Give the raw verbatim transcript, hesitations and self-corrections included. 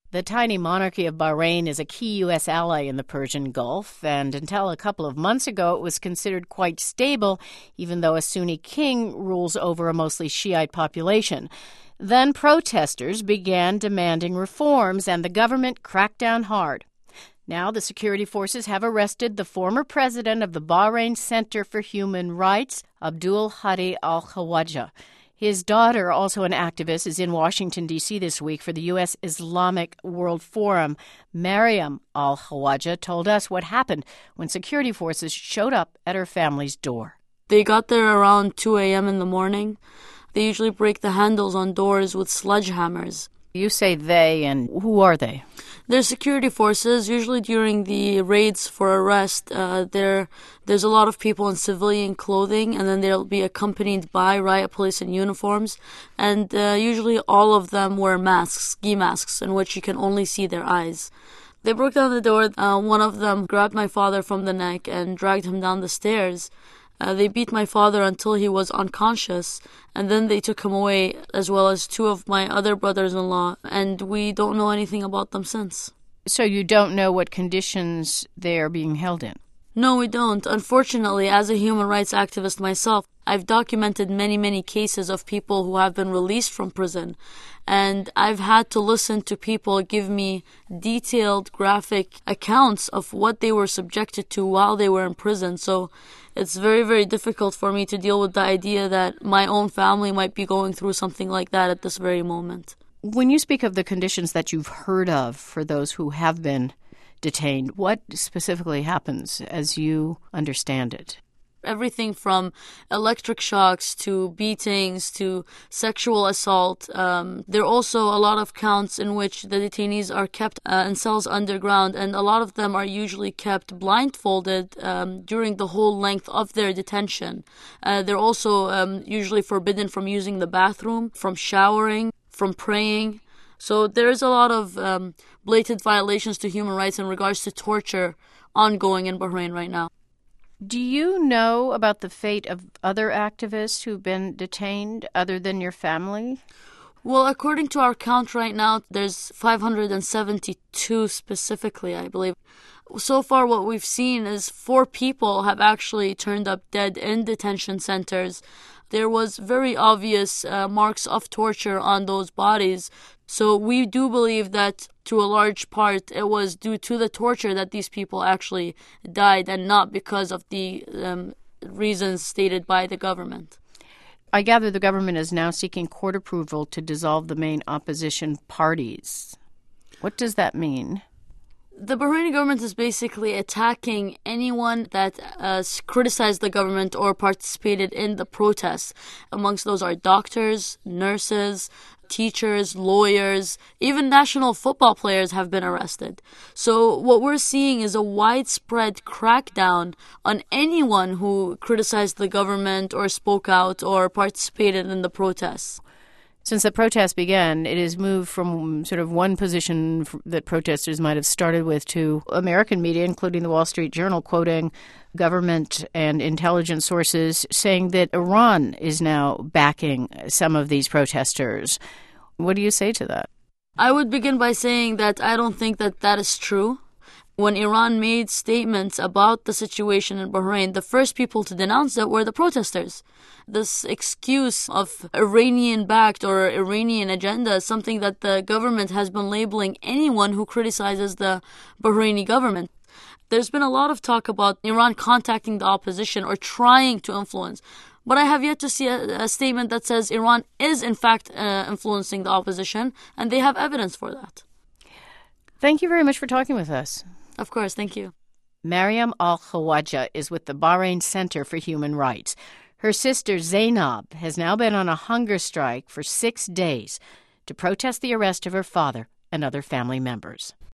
The tiny monarchy of Bahrain is a key U S ally in the Persian Gulf, and until a couple of months ago, it was considered quite stable, even though a Sunni king rules over a mostly Shiite population. Then protesters began demanding reforms, and the government cracked down hard. Now the security forces have arrested the former president of the Bahrain Center for Human Rights, Abdul Hadi al-Khawaja. His daughter, also an activist, is in Washington, D C this week for the U S Islamic World Forum. Mariam al-Khawaja told us what happened when security forces showed up at her family's door. They got there around two a.m. in the morning. They usually break the handles on doors with sledgehammers. You say they, and who are they? They're security forces. Usually during the raids for arrest, uh, there there's a lot of people in civilian clothing, and then they'll be accompanied by riot police in uniforms. And uh, usually all of them wear masks, ski masks, in which you can only see their eyes. They broke down the door. Uh, one of them grabbed my father from the neck and dragged him down the stairs. Uh, they beat my father until he was unconscious, and then they took him away, as well as two of my other brothers-in-law, and we don't know anything about them since. So you don't know what conditions they are being held in? No, we don't. Unfortunately, as a human rights activist myself, I've documented many, many cases of people who have been released from prison, and I've had to listen to people give me detailed, graphic accounts of what they were subjected to while they were in prison. So it's very, very difficult for me to deal with the idea that my own family might be going through something like that at this very moment. When you speak of the conditions that you've heard of for those who have been detained, what specifically happens as you understand it? Everything from electric shocks to beatings to sexual assault. Um, there are also a lot of counts in which the detainees are kept uh, in cells underground, and a lot of them are usually kept blindfolded um, during the whole length of their detention. Uh, they're also um, usually forbidden from using the bathroom, from showering, from praying. So there is a lot of um, blatant violations to human rights in regards to torture ongoing in Bahrain right now. Do you know about the fate of other activists who've been detained other than your family? Well, according to our count right now, there's five hundred seventy-two specifically, I believe. So far, what we've seen is four people have actually turned up dead in detention centers. There was very obvious uh, marks of torture on those bodies. So we do believe that to a large part it was due to the torture that these people actually died, and not because of the um, reasons stated by the government. I gather the government is now seeking court approval to dissolve the main opposition parties. What does that mean? The Bahraini government is basically attacking anyone that uh, criticized the government or participated in the protests. Amongst those are doctors, nurses, teachers, lawyers, even national football players have been arrested. So what we're seeing is a widespread crackdown on anyone who criticized the government or spoke out or participated in the protests. Since the protests began, it has moved from sort of one position that protesters might have started with to American media, including the Wall Street Journal, quoting government and intelligence sources saying that Iran is now backing some of these protesters. What do you say to that? I would begin by saying that I don't think that that is true. When Iran made statements about the situation in Bahrain, the first people to denounce it were the protesters. This excuse of Iranian-backed or Iranian agenda is something that the government has been labeling anyone who criticizes the Bahraini government. There's been a lot of talk about Iran contacting the opposition or trying to influence, but I have yet to see a, a statement that says Iran is in fact uh, influencing the opposition, and they have evidence for that. Thank you very much for talking with us. Of course, thank you. Mariam al-Khawaja is with the Bahrain Center for Human Rights. Her sister Zainab has now been on a hunger strike for six days to protest the arrest of her father and other family members.